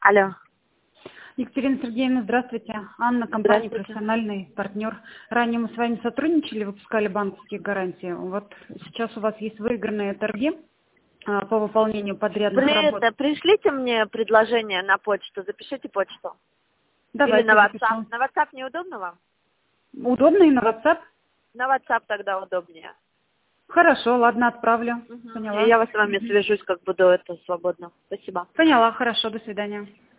Алло. Екатерина Сергеевна, здравствуйте. Анна, компания «Профессиональный партнер». Ранее мы с вами сотрудничали, выпускали банковские гарантии. Вот сейчас у вас есть выигранные торги по выполнению подрядных работ. Пришлите мне предложение на почту, запишите почту. Давайте Или на WhatsApp. запишу. На WhatsApp неудобно вам? Удобно и на WhatsApp? На WhatsApp тогда удобнее. Хорошо, ладно, отправлю. Поняла. Я с вами свяжусь, как буду это свободно. Спасибо. Поняла, хорошо, до свидания.